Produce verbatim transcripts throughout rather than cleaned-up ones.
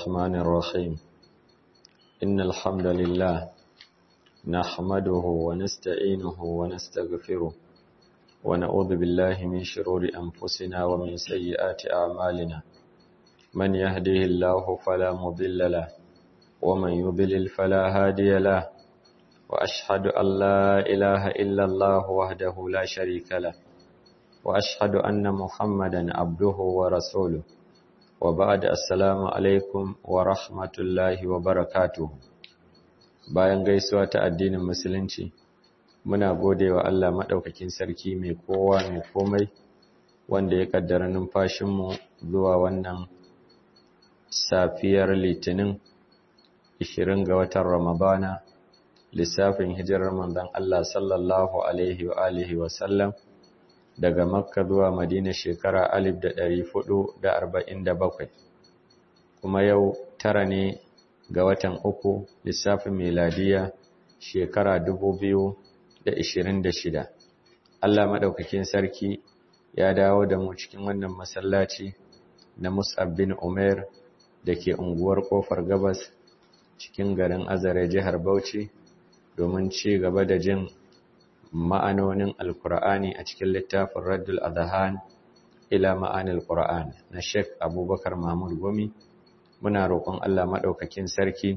الرحمن الرحيم إن الحمد لله نحمده ونستعينه ونستغفره ونعوذ بالله من شرور أنفسنا ومن سيئات أعمالنا من يهده الله فلا مضل له ومن يضلل فلا هادي له وأشهد أن لا إله إلا الله وحده لا شريك له وأشهد أن محمدا عبده ورسوله وبعد السلام alaikum wa rahmatullahi wa barakatuhu. Bayan gaisuwa ta addinin musulunci muna godewa Allah madaukakin sarki mai kowa mai komai wanda ya kaddara numfashin mu zuwa wannan safiyar litinin ishirin ga watan Ramadana lissafin hijirar manzon Allah sallallahu alaihi wa alihi wa sallam daga Makka zuwa Madina shekara alif da ɗari hudu da arba'in da bakwai, kuma yau tara ne ga watan uku lissafin miladiya shekara dubu biyu da ishirin da shida. Allah maɗaukakin sarki ya dawo da mu cikin wannan masallaci na Mus'ab bin Umair da ke unguwar Kofar Gabas cikin garin Azare jihar Bauchi domin ci gaba da jin ma'anonin Alkur'ani a cikin littafin Raddul Adhan ila ma'anil Qur'an na Sheikh Abubakar Mahmud Gumi. Muna roƙon Allah madaukakin sarki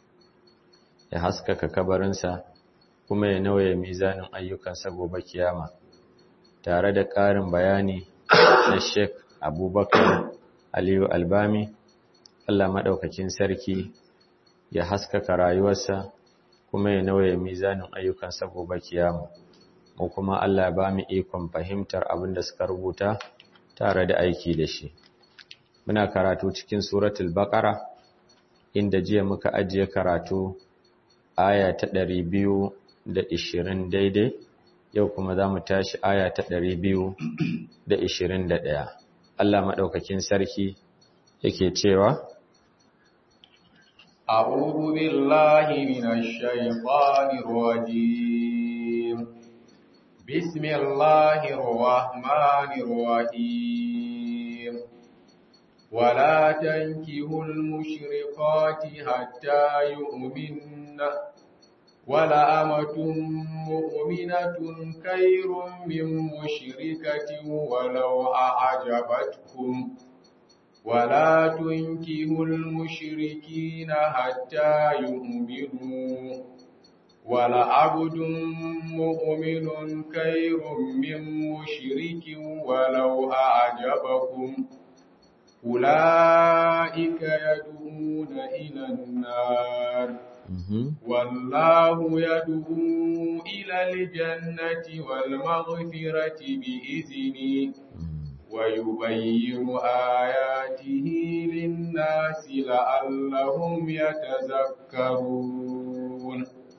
ya haskaka kabarinsa kuma ya nauye mizanin ayyukansa gobe kiyama, tare da ƙarin bayani na Sheikh Abubakar Aliyu Albami. Allah madaukakin sarki ya haskaka rayuwarsa kuma ya nauye mizanin ayyukansa gobe kiyama. Mu kuma Allah ba mu ikon fahimtar abin da suka rubuta tare da aiki da shi. Muna karatu cikin suratul Baqara inda jiya muka ajiye karatu aya ta ɗari biyu da ishirin daidai, yau kuma za mu tashi aya ta ɗari biyu da ishirin da ɗaya. Allah maɗaukakin sarki yake cewa, A'udhu billahi minash shaitanir rajim. بسم الله الرحمن الرحيم ولا تنكحوا المشركات حتى يؤمنن ولأمة مؤمنة خير من مشركة ولو أعجبتكم ولا تنكحوا المشركين حتى يؤمنوا ولعبد مؤمن خير من مشرك ولو أعجبكم أولئك يدعون إلى النار والله يدعو إلى الجنة والمغفرة بإذنه ويبين آياته للناس لعلهم يتذكرون.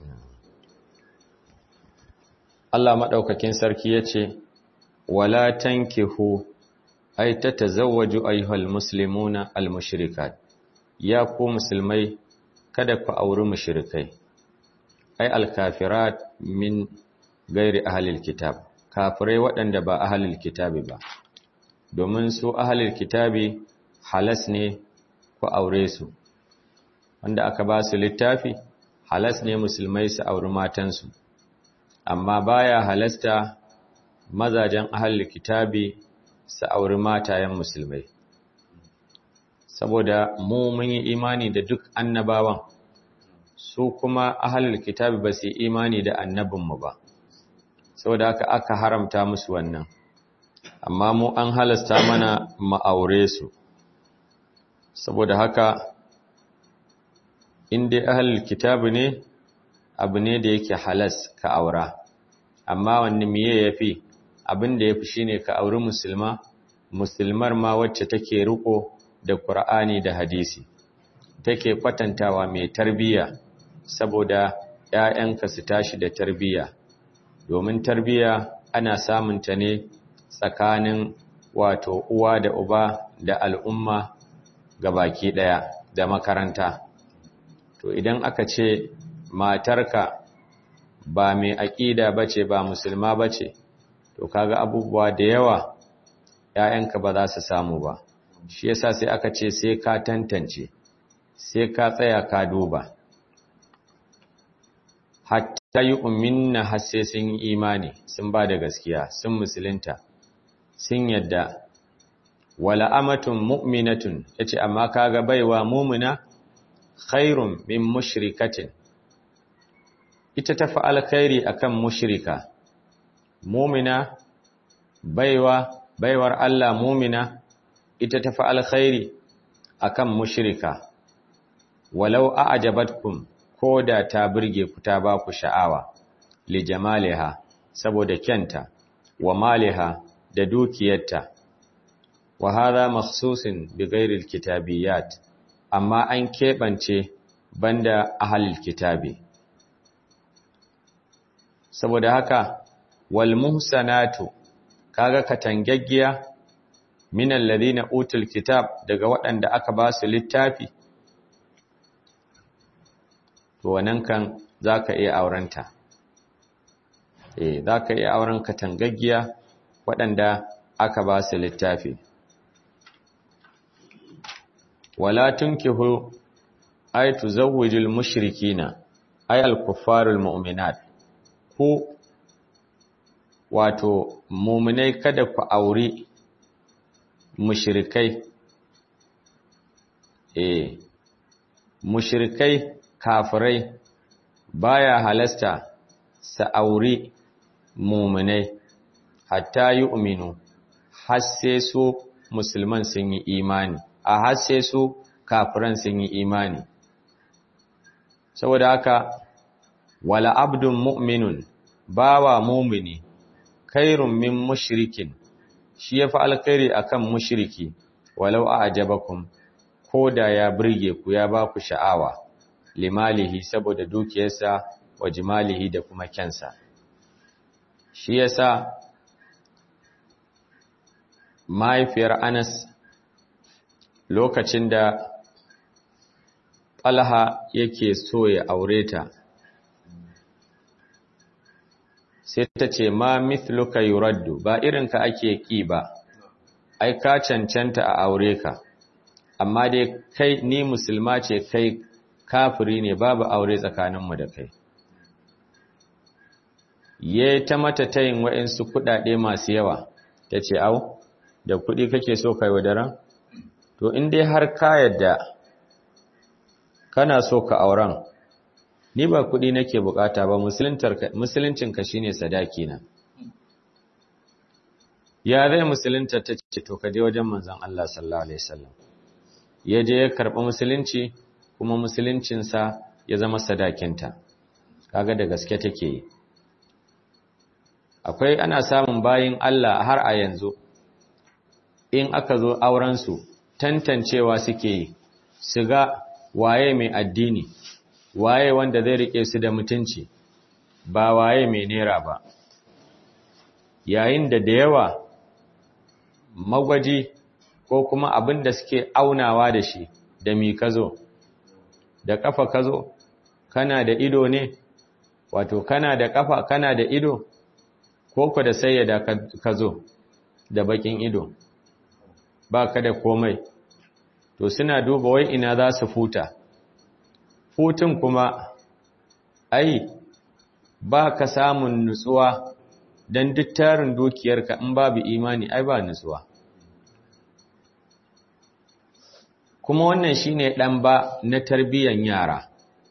Allah maɗaukakin sarki ya ce, Wala tankihu, ai, ta tazawwaju ayyuhal muslimuna al-mushrikat, ya ku musulmai, kada ku auri mushrikai, ai, al-kafirat min gairi ahalil kitab, kafirai waɗanda ba ahalil kitabi ba, domin su ahalil kitabi halas ne ku aure su, wanda aka ba su littafi, halas ne musulmai su auri matansu. Amma baya halasta mazajen ahlul kitabi su auri matayen musulmai, saboda mu mun yi imani da duk annabawan, su kuma ahlul kitabi ba su yi imani da annabinmu ba, saboda haka aka haramta musu wannan. Amma mu an halasta mana mu aure su, saboda haka in dai ahlul kitabi ne abu ne da yake halas ka aura, amma wanne miye yafi? Abin da yafi shine ka auri musulma, musulmar ma wacce take riko da Qur'ani da hadisi, take kwatantawa mai tarbiya, saboda ƴaƴanka su tashi da tarbiya, domin tarbiya ana samun ta ne tsakanin wato uwa da uba da al'umma gabaki daya da makaranta. To idan aka ce matarka ba mai aƙida bace ba musulma bace, to kaga abubuwa da yawa ƴaƴanka ba za su samu ba. Shi yasa sai aka ce sai ka tantance sai ka tsaya ka duba hatta yu'minna har sai sun yi imani sun ba da gaskiya sun musulunta sun yadda wala amatun mu'minatun yace amma kaga baiwa mu'mina khairun min mushrikatin ita tafi alkhairi akan mushrika mu'mina baiwa baiwar Allah mu'mina ita tafi alkhairi akan mushrika walau a'jabatkum koda ta burge ku ta ba ku sha'awa li jamaliha saboda kyanta wa maliha da dukiyarta wa hadha makhsusun bi ghairi alkitabiyat amma an kebance banda ahlul kitabi saboda haka wal muhsanatu kaga katangaggiya min alladhina utul kitab daga waɗanda aka ba su littafi to wannan kan zaka iya aurenta eh zaka iya auren katangaggiya waɗanda aka ba su littafi wala tunkihu ay tuzawwijul mushrikina ay al-kuffarul mu'minat ku wato mu'minai kada ku auri mushrikai eh mushrikai kafirai baya halasta sa auri mu'minai hatta yu'minu har sai su musulman sun yi imani a har sai su kafiran sun yi imani saboda haka wala abdun mu'minun bawa mu'mini khairun min mushrikin shi yafi alkhairi akan mushriki walau a'jabakum koda ya burge ku ya ba ku sha'awa limalihi saboda dukiyarsa wa jimalihi da kuma kyansa shi yasa mahaifiyar Anas lokacin da Talha yake so ya aure ta sai ta ce ma mithluka yuraddu ba irinka ake ki ba ai ka cancanta a aure ka amma dai kai ni musulma ce kai kafiri ne babu aure tsakaninmu da kai ye ta mata tayin wa'insu kuɗaɗe masu yawa ta ce au da kuɗi kake so kai wadaran to in dai har ka yadda kana so ka auren ni ba kuɗi nake bukata ba musuluncinka shine sadaki na ya zai musulunta ta ce to ka je wajen manzon Allah sallallahu alaihi wasallam ya je ya karɓi musulunci kuma musuluncinsa ya zama sadakinta kaga da gaske take yi akwai ana samun bayin Allah har a yanzu in aka zo auren su tantancewa suke yi su ga waye mai addini waye wanda zai rike su da mutunci ba waye mai nera ba yayin da da yawa magwaji ko kuma abin da suke aunawa da shi da mi kazo da kafa kazo kana da ido ne wato kana da kafa kana da ido ko ku da sayyada kazo da bakin ido ba ka da komai to suna duba wai ina za su futa futun kuma ai ba ka samun nutsuwa don duk tarin dukiyarka in babu imani ai ba nutsuwa kuma wannan shine dan ba na tarbiyyar yara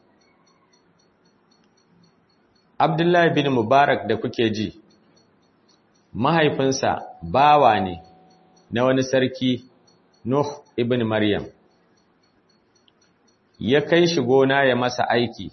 Abdullahi bin Mubarak da kuke ji mahaifinsa bawa ne na wani sarki Nuh ibn Maryam ya kai shi gona ya masa aiki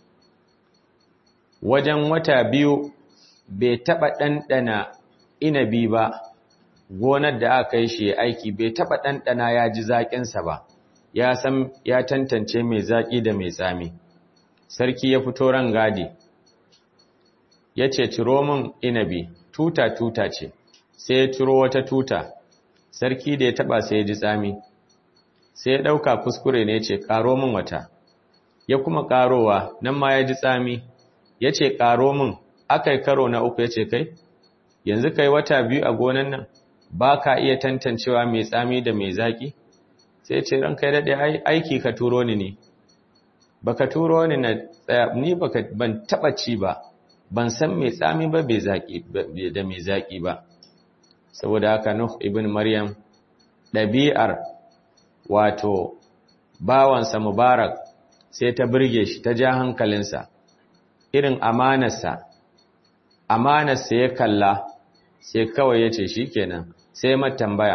wajen wata biyu bai taba ɗanɗana inabi ba gonar da aka yi shi aiki bai taba ɗanɗana ya ji zaƙinsa ba ya san ya tantance mai zaƙi da mai tsami sarki ya fito ran gadi ya ce ciro min inabi tuta tuta ce sai ya ciro wata tuta sarki da ya taba sai ya ji tsami sai ya ɗauka kuskure ne ya ce ƙaro min wata ya kuma ƙarowa nan ma ya ji tsami ya ce ƙaro min aka yi karo na uku ya ce kai yanzu kai wata biyu a gonan nan ba ka iya tantancewa mai tsami da mai zaƙi sai ce ranka ya daɗe aiki ka turo ni ne baka turo ni na tsaya ni baka ban taba ci ba ban san mai tsami ba bai zaki da mai zaki ba saboda haka Nuh ibn Maryam ɗabi'ar wato bawansa Mubarak sai ta burge shi ta ja hankalinsa irin amanarsa amanarsa ya kalla sai kawai ya ce shikenan sai mata tambaya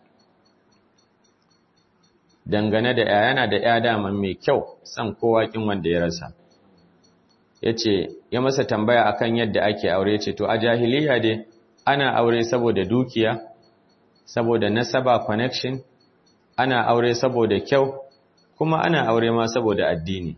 dangane da ya yana da ya dama mai kyau san kowa kin wanda ya rasa yace ya masa tambaya akan yadda ake aure yace to a jahiliya dai ana aure saboda dukiya saboda nasaba connection ana aure saboda kyau kuma ana aure ma saboda addini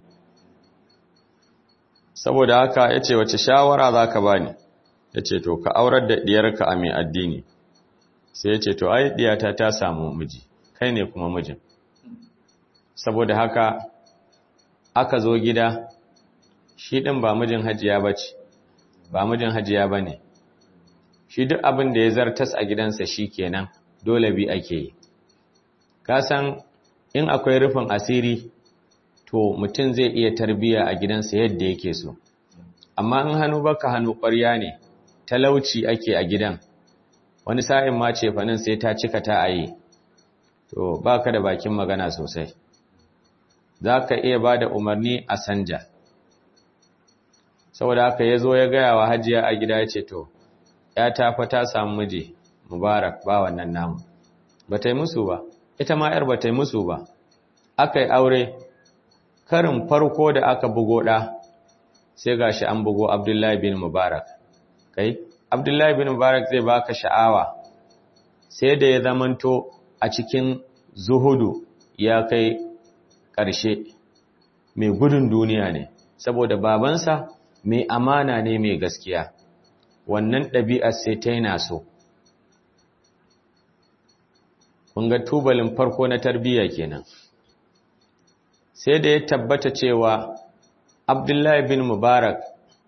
saboda haka yace wace shawara zaka bani yace to ka aurar da diyarka a mai addini sai yace to ai diyata ta samu miji kai ne kuma mijin saboda haka aka zo gida shi din ba mijin hajiya bace ba mijin hajiya bane shi duk abin da ya zartas a gidansa shikenan dole bi ake yi ka san in akwai rufin asiri to mutum zai iya tarbiya a gidansa yadda yake so amma in hannu baka hannu ƙwarya ne talauci ake a gidan wani sa'in ma ce fanin sai ta cika ta ayi to baka da bakin magana sosai zaka iya bada umarni a sanja saboda haka yazo ya gaya wa hajiya a gida yace to ya ta fa ta samu miji Mubarak ba wannan namu bata yi musu ba ita ma yar bata yi musu ba akai aure karin farko da aka bugo da sai gashi an bugo Abdullahi bin Mubarak kai Abdullahi bin Mubarak zai baka sha'awa sai da ya zamanto a cikin zuhudu ya kai ƙarshe mai gudun duniya ne saboda babansa mai amana ne mai gaskiya wannan ɗabi'ar sai ta yana so kun ga tubalin farko na tarbiyya kenan sai da ya tabbata cewa Abdullahi bin Mubarak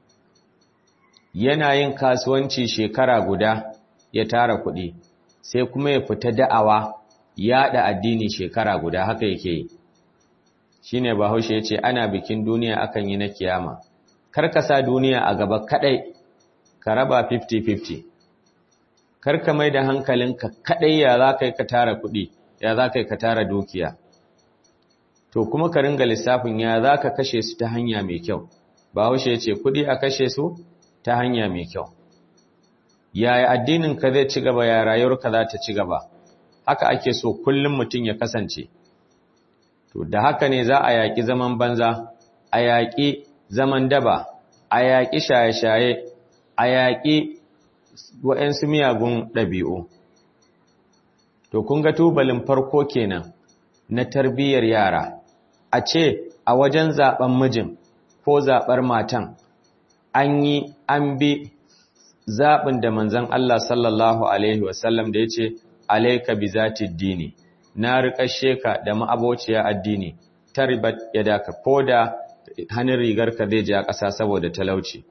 yana yin kasuwanci shekara guda ya tara kuɗi sai kuma ya fita da'awa yaɗa addini shekara guda haka yake yi shine Bahaushe yace ana bikin duniya akan yi na kiyama kar ka sa duniya a gaba kadai ka raba fifty fifty kar ka mai da hankalinka kadai ya za kai ka tara kuɗi ya za kai ka tara dukiya to kuma ka ringa lissafin ya za ka kashe su ta hanya mai kyau Bahaushe yace kuɗi a kashe su ta hanya mai kyau yaya addinin ka zai ci gaba ya rayuwarka za ta ci gaba haka ake so kullum mutum ya kasance to da haka ne za a yaƙi zaman banza a yaƙi zaman daba a yaƙi shaye-shaye a yaƙi waɗansu miyagun ɗabi'u to kun ga tubalin farko kenan na tarbiyyar yara a ce a wajen zaɓen mijin ko zaɓar matan an yi an bi zaɓin da manzon Allah sallallahu alaihi wasallam da ya ce alaika bi zatid dini na riƙashe ka da ma'abociya addini taribat yadaka ko da hannun rigarka zai ji a ƙasa saboda talauci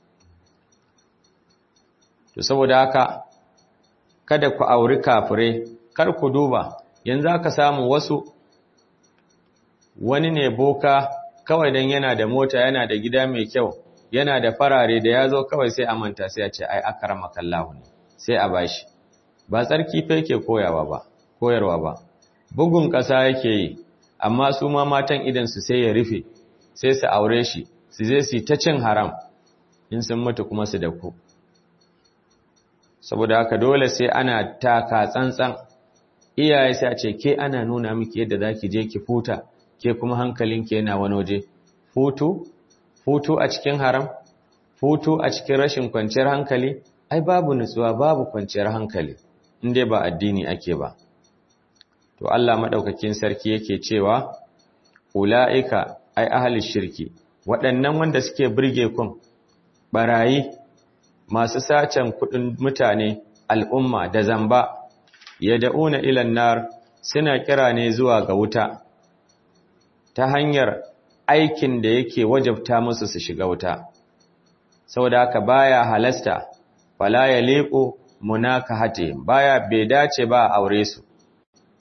to saboda haka kada ku auri kafirai kar ku duba yanzu aka samu wasu wani ne boka kawai dan yana da mota yana da gida mai kyau yana da farare da yazo kawai sai a manta sai a ce ai akramakallahu ne sai a bashi ba tsarki fa yake koyawa ba koyarwa ba bugun ƙasa yake yi amma su ma matan idan su sai ya rufe sai su aure shi su je su ta cin haram in sun mutu kuma su dako saboda haka dole sai ana taka tsantsan iyaye sai a ce ke ana nuna miki yadda zaki je ki futa ke kuma hankalinki yana wani waje futu futu a cikin haram futu a cikin rashin kwanciyar hankali ai babu nutsuwa babu kwanciyar hankali inda ba addini ake ba to Allah madaukakin sarki yake cewa ulaika ai ahli shirki waɗannan wanda suke burge kun barayi masu sacen kudin mutane al'umma da zamba yad'una ila nar suna kira ne zuwa ga wuta ta hanyar aikin da yake wajabta musu su shiga wuta saboda haka baya halasta fala yaliqu munakahati baya bai dace ba aure su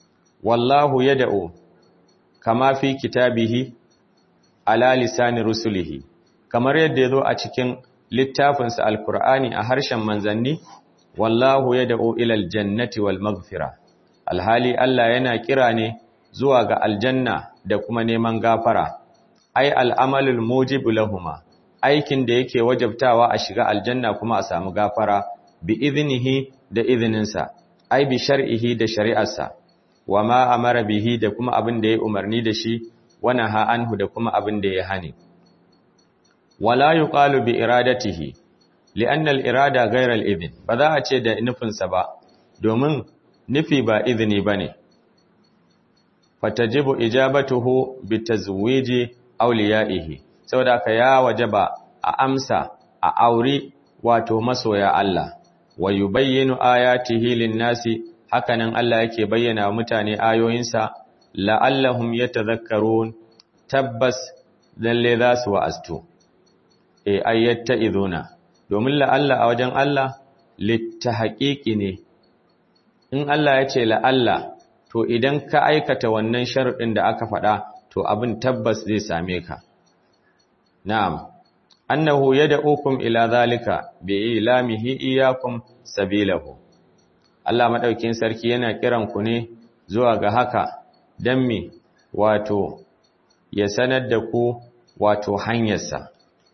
wallahu yad'u kama fi kitabihi ala lisani rusulihi, kamar yadda yazo a cikin littafinsa alqur'ani a harshen manzanni, wallahu yad'u ila aljannati wal maghfira, alhali Allah yana kira ne zuwa ga aljanna da kuma neman gafara, ai al'amalul mujibu lahuma, aikin da yake wajabtawa a shiga aljanna kuma a samu gafara, bi iznihi da izininsa, ai bi shar'ihi da shari'arsa, wa ma amara bihi da kuma abin da ya umarni da shi, wa naha anhu da kuma abin da ya hani. Wala yuqalu bi iradatihi, li'anna al-irada ghayra al-idhn, ba za a ce da nufinsa ba, domin nufi ba izini bane. Fatajibu ijabatuhu bi tazwiji awliyaihi, saboda ka ya wajaba a amsa a auri wato masoya Allah, wa yubayyinu ayatihi lin-nasi, hakanan Allah yake bayyana wa mutane ayoyinsa, la'allahum yatadhakkarun, tabbas lalle za su wa'astu. E ayyatta iduna, domin la'alla a wajen Allah littahaqiqi ne. In Allah ya ce la'alla, to idan ka aikata wannan sharuɗin da aka faɗa, to abin tabbas zai same ka. Na'am, annahu yad'ukum ila zalika bi ilamihi iyyakum sabilahu. Allah madaukin sarki yana kiran ku ne zuwa ga haka dan me wato ya sanar da ku wato hanyarsa.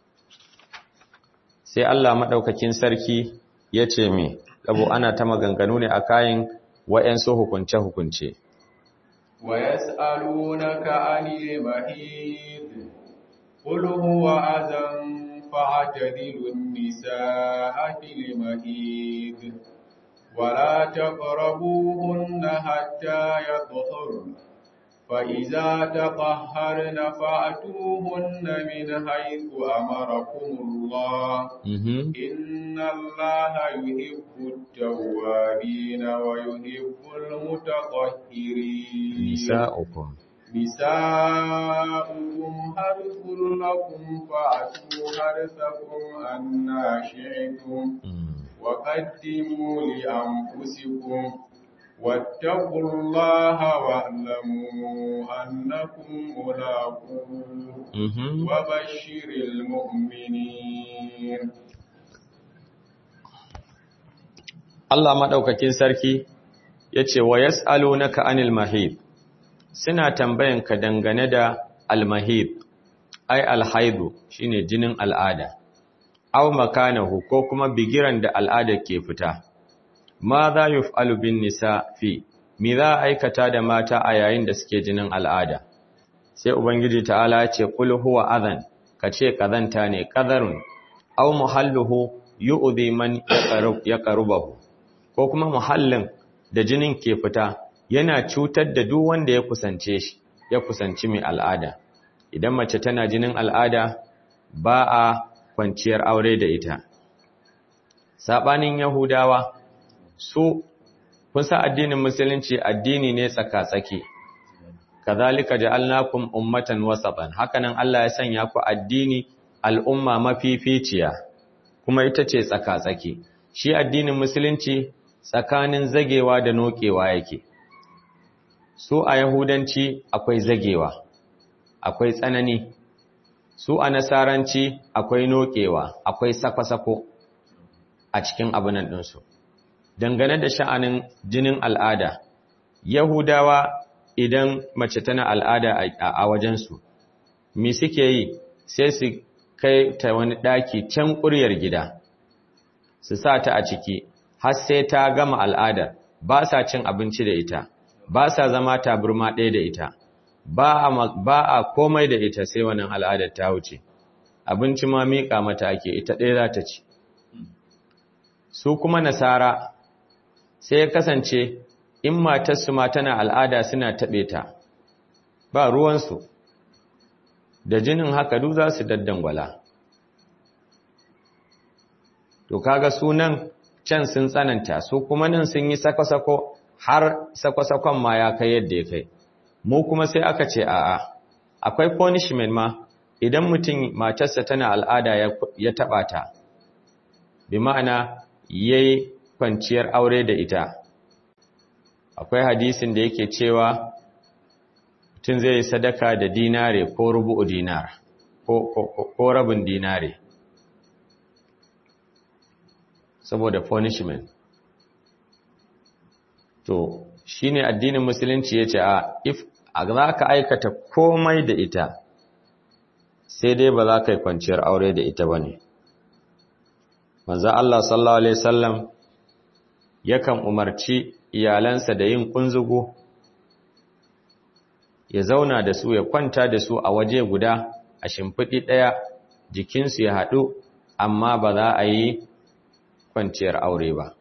Sai Allah madaukakin sarki ya ce me, labo ana ta maganganu ne a kayan wa'yansu hukunce hukunce. Wa yas'alunaka 'anil mahid qul huwa adhan fa'tadilun nisaa fil mahid wa la taqrabuhunna hatta yatahharna fa idza tatahharna fa'tuhunna min haythu amarakumullah inna Allaha yuhibbut tawwabina wa yuhibbul mutatahhirin. Nisa'ukum نساؤكم حرث لكم فأتوا حرثكم أنى شئتم وقدموا لأنفسكم واتقوا الله واعلموا أنكم ملاقوه وبشر المؤمنين. Allah madaukakin sarki yace wa yas'alunaka anil mahid, suna tambayanka dangane da almahid, ai alhaidu shine jinin al'ada, aw makanahu ko kuma bigiran da al'ada ke fita. Ma za yuf'alu bin nisa fi, mi za aikata da mata a yayin da suke jinin al'ada? Sai Ubangiji ta'ala ce qul huwa adhan, kace kazanta ne, qadarun aw muhalluhu yu'dhi man yaqrubahu, ko kuma muhallin da jinin ke fita yana cutar da duk wanda ya kusance shi, ya kusanci mai al'ada. Idan mace tana jinin al'ada ba a kwanciyar aure da ita. Sabanin Yahudawa, su kun sa addinin musulunci addini ne tsaka-tsaki. Kazalika ja'alnakum ummatan wasatan, hakanan Allah ya sanya ku addini al'umma mafificiya, kuma ita ce tsaka-tsaki. Shi addinin musulunci tsakanin zagewa da nokewa yake. Su a Yahudanci akwai zagewa, akwai tsanani, su a Nasaranci akwai nokewa, akwai sako-sako a cikin abinan ɗinsu. Dangane da sha'anin jinin al'ada, Yahudawa idan mace tana al'ada a wajensu, mi suke yi sai su kai ta wani ɗaki can ƙuryar gida, su sa ta a ciki, har sai ta gama al'adar, ba sa cin abinci da ita. Ba sa zama taburma ɗaya da ita, ba a komai da ita sai wannan al'adar ta wuce, abinci ma miƙa mata ake ita ɗaya za ta ci. Su kuma Nasara sai ya kasance in matarsu ma tana al'ada suna taɓe ta, ba ruwansu, da jinin haka duk za su daddangwala. To kaga sunan can sun tsananta, su kuma nan sun yi sako-sako, har sako-sakon ma ya kai yadda ya kai. Mu kuma sai aka ce a'a, akwai punishment ma idan mutum matarsa tana al'ada ya taɓa ta, bi ma'ana yayi kwanciyar aure da ita. Akwai hadisin da yake cewa mutum zai yi sadaka da dinare ko rubu'u dinar ko, ko, ko rabin dinare saboda punishment. To shi ne addinin musulunci ya ce a if za ka aikata komai da ita sai dai ba za ka yi kwanciyar aure da ita ba ne. Manzan Allah sallallahu Alaihi wasallam yakan umarci iyalansa da yin kunzugu, ya zauna da su ya kwanta da su a waje guda a shimfiɗi ɗaya jikinsu ya haɗu, amma ba za a yi kwanciyar aure ba.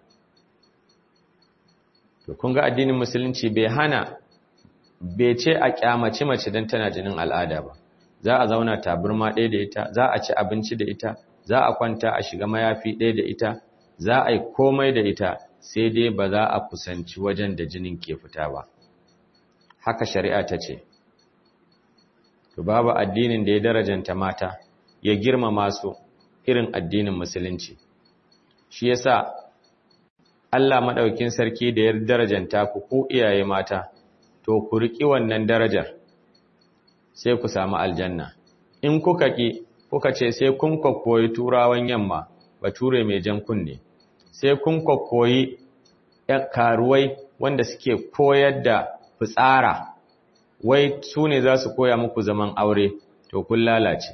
To kun ga addinin musulunci bai hana, bai ce a kyamaci mace don tana jinin al'ada ba. Za a zauna taburma ɗaya da ita, za a ci abinci da ita, za a kwanta a shiga mayafi ɗaya da ita, za a yi komai da ita, sai dai ba za a kusanci wajen da jinin ke fita ba. Haka shari'a ta ce. To babu addinin da ya darajanta mata, ya girmama su irin addinin musulunci. Shi yasa Allah madaukakin sarki da ya darajanta ku ku iyaye mata, to ku riki wannan darajar sai ku samu aljanna. In kuka ki kuka ce sai kun koyi turawan yamma, bature mai jan kunne, sai kun koyi karuwai wanda suke koyar da fitsara, wai su ne za su koya muku zaman aure, to kun lalace.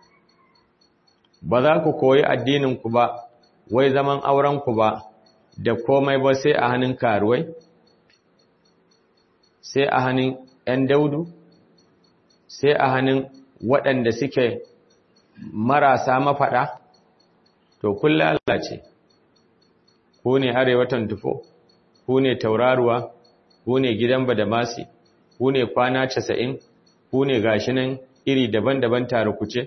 Ba za ku koyi addininku ba, wai zaman aurenku ba, da komai ba sai a hannun karuwai, sai a hannun ‘yan daudu, sai a hannun waɗanda suke marasa mafaɗa, to kun lalace. Ku ne arewatan tufo, ku ne tauraruwa, ku ne gidan badamasi, ku ne kwana casa'in, ku ne gashinan iri daban-daban tare kuce.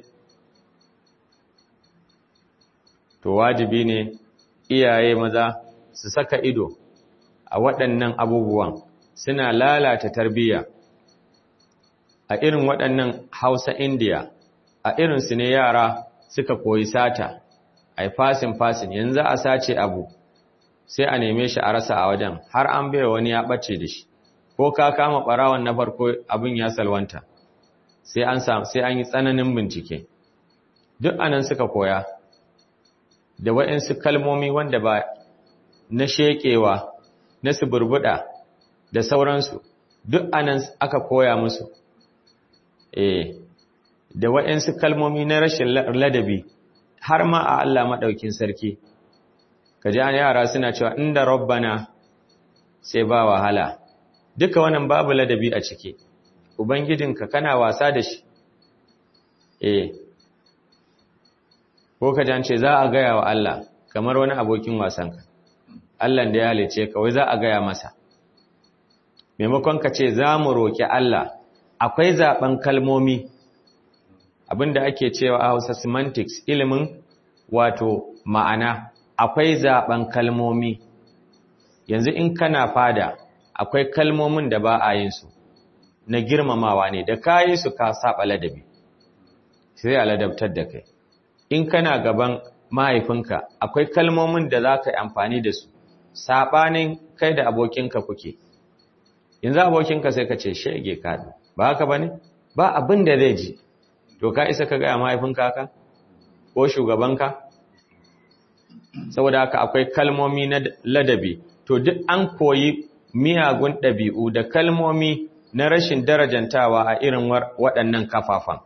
To wajibi ne iyaye maza su saka ido a waɗannan abubuwan, suna lalata tarbiyya. A irin waɗannan Hausa Indiya, a irinsu ne yara suka koyi sata, ai fasin fasin, yanzu a sace abu sai a neme shi a rasa a wajen, har an bai wani ya ɓace da shi, ko ka kama ɓarawan na farko abin ya salwanta, sai an samu sai an yi tsananin bincike. Duk anan suka koya da waɗansu kalmomi wanda ba na sheƙewa, na suburbuɗa da sauransu, duk anan aka koya musu. Eh, da waɗansu kalmomi na rashin ladabi, har ma a Allah maɗaukin sarki, ka ji yara suna cewa inda rabbana sai ba wahala. Duka wannan babu ladabi a ciki, Ubangijinka kana wasa da shi. Eh, ko ka jance za a gaya wa Allah kamar wani abokin wasanka, Allah da ya halice ka wai za a gaya masa. Maimakon ka ce za mu roƙi Allah, akwai zaɓen kalmomi, abinda ake cewa a Hausa semantics, ilimin wato ma'ana, akwai zaɓen kalmomi. Yanzu in kana fada, akwai kalmomin da ba a yin su, na girmamawa ne, da ka yi su ka saba ladabi, sai a ladabtar da kai. In kana gaban mahaifinka, akwai kalmomin da za ka yi amfani da su, saɓanin kai da abokinka kuke. Yanzu abokinka sai ka ce, shege kaɗu, ba haka ba ne? Ba abin da zai ji, to ka isa ka gaya mahaifinka haka? Ko shugabanka? Saboda haka akwai kalmomi na ladabi, to duk an koyi miyagun ɗabi'u da kalmomi na rashin darajantawa a irin waɗannan kafafan.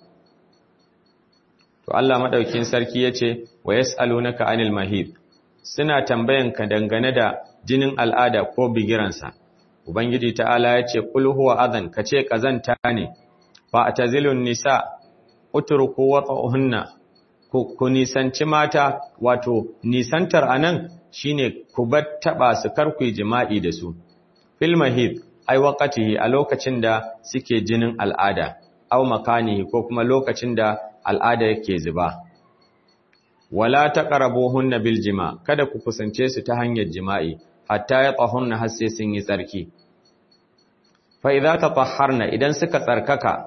To Allah maɗaukin sarki ya ce, wa yas'alunaka anil mahid, suna tambayanka dangane da jinin al'ada ko bigiransa. Ubangiji ta'ala ya ce, Kul huwa adhan, ka ce ƙazanta ne, fa a tazilun nisa, utruku wata'uhunna, ku nisanci mata, wato, nisantar a nan shi ne ku bar taɓa su karku jima'i da su. Fil mahid, ai waƙatihi a lokacin da suke jinin al'ada, au makanihi ko kuma lokacin da al'ada yake zuba. Wala taqrabuhunna bil jima, kada ku kusance su ta hanyar jima'i, hatta ya tsahunna har sai sun yi tsarki. Fa idza tatahharna, idan suka tsarkaka,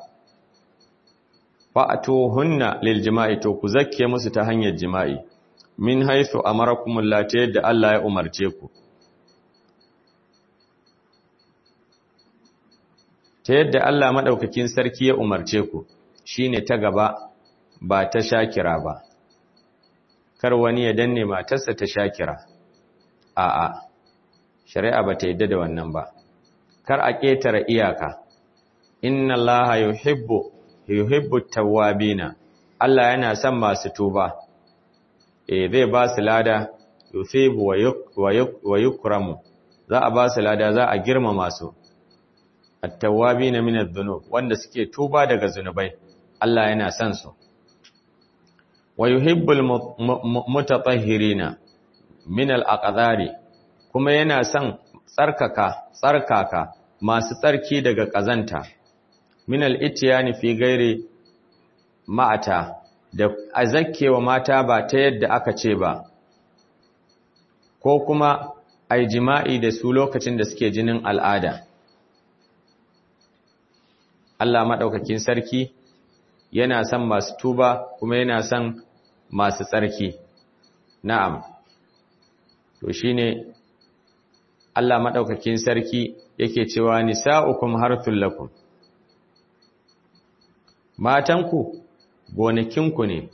fa'atuhunna lil jima'i, to ku zakke musu ta hanyar jima'i, min haythu amarakumullahu, ta yadda Allah ya umarce ku. ta yadda Allah madaukakin sarki ya umarce ku shine ta gaba ba ta shakira ba kar wani ya danne matarsa ta shakira a'a shari'a ba ta yadda da wannan ba kar a ketare iyaka inna allaha yuhibbu yuhibbu tawwabina Allah yana son masu tuba eh zai ba su lada yusibu wa yukramu za a ba su lada za a girmama su at-tawwabina min adh-dhunub wanda suke tuba daga zunubai Allah yana son su wa yuhibbul mutatahhirina min al-aqdari kuma yana son tsarkaka tsarkaka masu tsarki daga kazanta min al-ityani fi ghairi ma'ata da azakkewa mata ba ta yadda aka ce ba ko kuma ai jima'i da su lokacin da suke jinin al'ada Allah madaukakin sarki yana son masu tuba kuma yana son masu tsarki na'am to shine Allah madaukakin sarki yake cewa nisa'ukum harthul lakum matanku gonakinku ne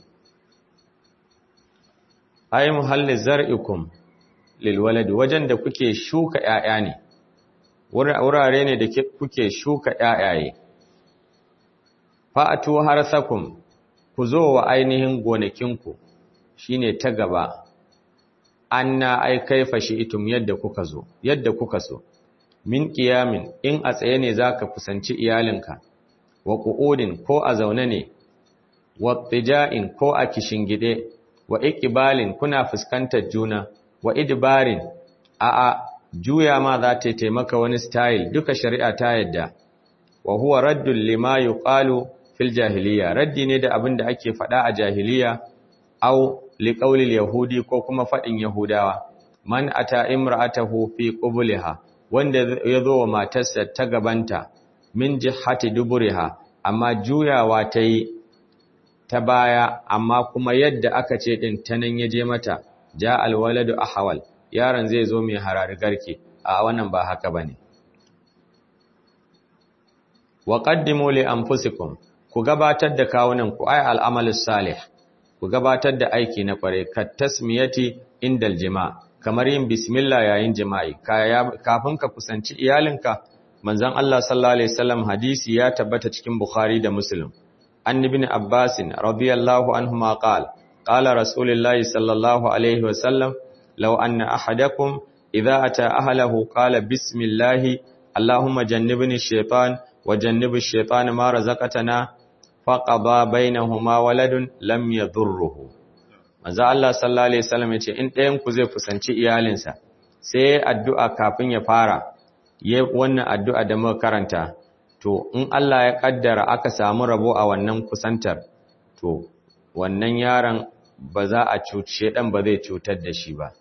ay muhalli zar'ikum lil walad wajen da kuke shuka ƴaƴa ne wurare ne da kuke shuka ƴaƴaye fa'atu harsakum ku zo wa ainihin gonakinku shine ta gaba anna ai kaifa shi'tum yadda kuka zo yadda kuka so min qiyamin in a tsaye ne zaka kusanci iyalinka wa qu'udin ko a zaune ne wa tija'in ko a kishingide wa iqbalin kuna fuskantar juna wa idbarin a a juya ma za ta taimaka wani style duka shari'a ta yadda wa huwa raddul lima yuqalu fil jahiliya raddi ne da abin da ake faɗa a jahiliya au liqaulil yahudi ko kuma faɗin yahudawa man ata imra'atahu fi qubliha wanda yazo wa matarsa ta gabanta min jihati duburiha amma juyawa ta yi ta baya amma kuma yadda aka ce din ta nan yaje mata ja alwaladu ahwal yaron zai zo mai harari garke a wannan ba haka bane wa qaddimu li anfusikum ku gabatar da kawunan ku ay al'amalus salih ku gabatar da aiki na kware ka tasmiyati indal jima kamar yin bismillah yayin jima'i kafin ka kusanci iyalinka manzon Allah sallallahu alaihi wasallam hadisi ya tabbata cikin Bukhari da Muslim an ibn Abbas radiyallahu anhuma qala qala rasulullahi sallallahu alaihi wasallam law anna ahadakum idha ata ahlihi qala bismillah allahumma jannibni ash-shaytan wa jannibi ash-shaytan ma razaqtana faqada bainahuma waladun lam yadhurruhu manzo Allah sallallahu alaihi wasallam yace in ɗayan ku zai kusanci iyalinsa sai addu'a kafin ya fara yayin wannan addu'a da muka karanta to in Allah ya kaddara aka samu rabo a wannan kusantar to wannan yaron ba za a cuce dan ba zai cutar da shi ba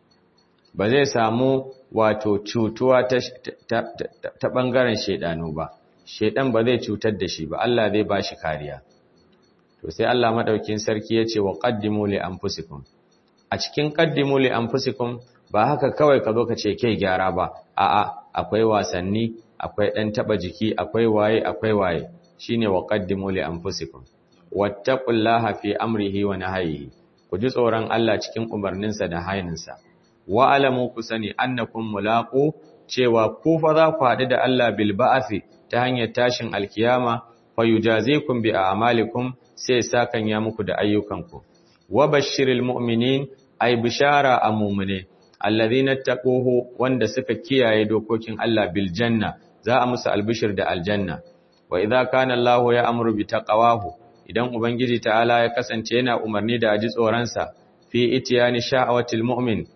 ba zai samu wato cutuwa ta ta, ta, ta bangaren shedanu ba shedan ba zai cutar da shi ba Allah zai ba shi kariya to sai Allah madaukin sarki yace wa qaddimu li anfusikum a cikin qaddimu li anfusikum ba haka kawai ka zo ka ce kai gyara ba a'a akwai wasanni akwai dan taba jiki akwai waye akwai waye shine wa qaddimu li anfusikum wattaqullaha fi amrihi wa nahyihi ku ji tsoron Allah cikin umarninsa da hayininsa wa alamu ku sani annakum mulaqu cewa ku fa za ku haɗu da Allah bil ba'athi ta hanyar tashin alkiyama fayujazikum bi a'malikum sai sakan ya muku da ayyukanku wa bashiril mu'minin ay bishara amumune alladhina taquhu wanda suka kiyaye dokokin Allah bil janna za a musu albishir da aljanna wa idza kana Allahu ya'muru bi taqwahu idan ubangiji ta'ala ya kasance yana umarni da aji tsoron sa fi itiyani sha'awatil mu'min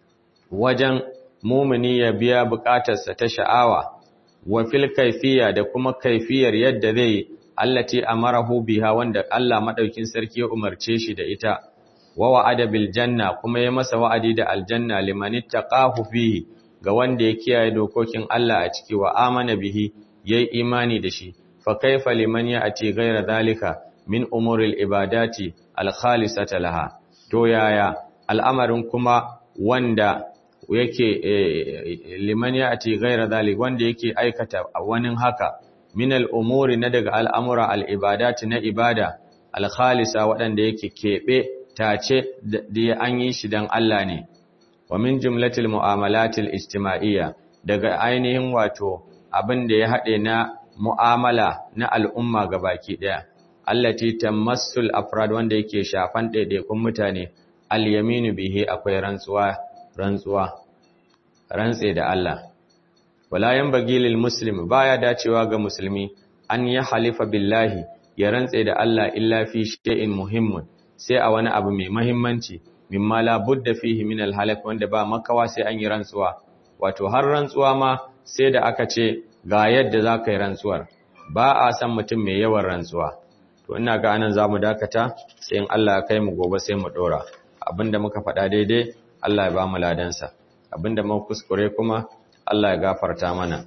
wajen mu'mini ya biya bukatarsa ta sha'awa wa fil kayfiyya da kuma kaifiyar yadda zai allati amarahu biha wanda Allah madaukin sarki ya umarce shi da ita wa wa'ada bil janna kuma ya masa wa'adi da aljanna limanittaqahu fihi ga wanda ya kiyaye dokokin Allah a ciki wa amana bihi yayi imani da shi fa kaifa liman ya'ti ghayra zalika min umuril ibadati al khalisata laha to yaya al'amarin kuma wanda yake liman ya'ti ghayra zalika wanda yake aikata wani haka min al'umuri na daga al'amura al'ibadati na ibada al-khalisa waɗanda yake keɓe tace da an yi shi don Allah ne, wa min jumlatil mu'amalatil ijtima'iyya daga ainihin wato abin da ya haɗe na mu'amala na al'umma gabaki ɗaya, allati tamassul afrad wanda yake shafan ɗaiɗaikun mutane, al-yaminu bihi akwai rantsuwa, rantsuwa, rantse da Allah. Wala yanbaghi lil muslim baya dacewa ga musulmi an ya halifa billahi ya rantse da Allah illa fi shay'in muhimmin sai a wani abu mai muhimmanci mimma la budda fihi min al halaf wanda ba makawa sai an yi rantsuwa. Wato har rantsuwa ma sai da aka ce ga yadda za ka yi rantsuwar, ba a san mutum mai yawan rantsuwa. To ina ga anan za mu dakata sai in Allah ya kai mu gobe sai mu ɗora. Abinda muka faɗa daidai Allah ya ba mu ladansa, abinda muka kuskure kuma Allah ya gafarta mana.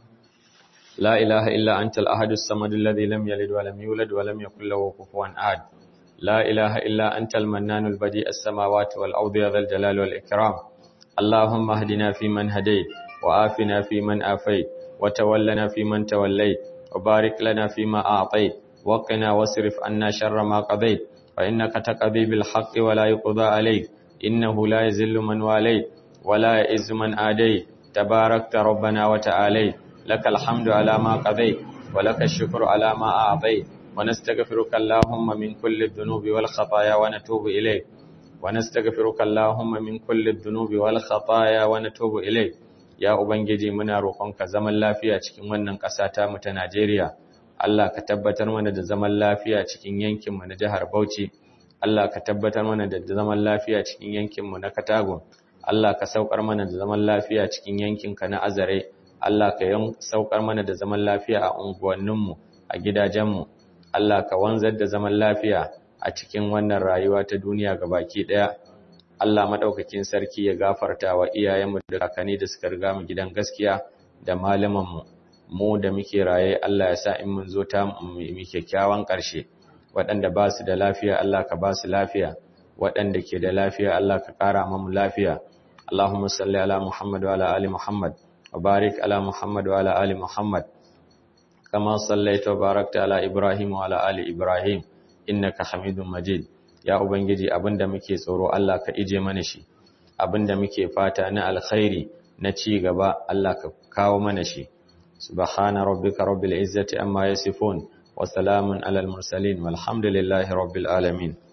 La ilaha illa antal ahadus samadul ladhi lam yalid wa lam yulad wa lam yakul lahu kufuwan ahad. La ilaha illa antal mannanul badi'as samawati wal ardi dhal jalali wal ikram. Allahumma hdina fi man hadayt wa afina fi man afayt wa tawallana fi man tawallayt wa barik lana fi ma a'tayt wa qina wasrif anna sharra ma qadayt fa innaka taqdi bil haqqi wa la yuqda alayk innahu la yazillu man walayt wa la ya'izzu man adayt tabarakta rabbana wa ta'alayt lakal hamdu ala ma qadayt wa lakal shukru ala ma a'tayt wa nastaghfiruka allahumma min kulli dhunubi wal khataaya wa natubu ilayk ونستغفرك اللهم من كل الذنوب والخطايا ونتوب إليك ya ubangiji muna roƙonka zaman lafiya cikin wannan ƙasa ta mu ta Najeriya. Allah ka tabbatar mana da zaman lafiya cikin yankin mu na jihar Bauchi. Allah ka tabbatar mana da zaman lafiya cikin yankin mu na Katago. Allah ka saukar mana da zaman lafiya cikin yankin ka na Azare. Allah ka saukar mana da zaman lafiya a unguwannin mu, a gidajen mu. Allah ka wanzar da zaman lafiya a cikin wannan rayuwa ta duniya gabaki daya. Allah madaukakin sarki ya gafarta wa iyayenmu da kakanni da suka riga mu gidan gaskiya da malaman mu mu da muke raye Allah ya sa in mun zo ta mu kyakkyawan karshe. Waɗanda ba su da lafiya Allah ka ba su lafiya, waɗanda ke da lafiya Allah ka ƙara mu lafiya. Allahumma salli ala Muhammad wa ala ali Muhammad wa barik ala Muhammad wa ala ali Muhammad kama sallaita wa barakta ala Ibrahim wa ala ali Ibrahim innaka Hamidum Majid. Ya ubangiji abinda muke tsoro Allah ka ije mana shi, abinda muke fata na alkhairi na ci gaba Allah ka kawo mana shi. Subhana rabbika rabbil izzati amma yasifun wa salamun alal mursalin walhamdulillahi rabbil alamin.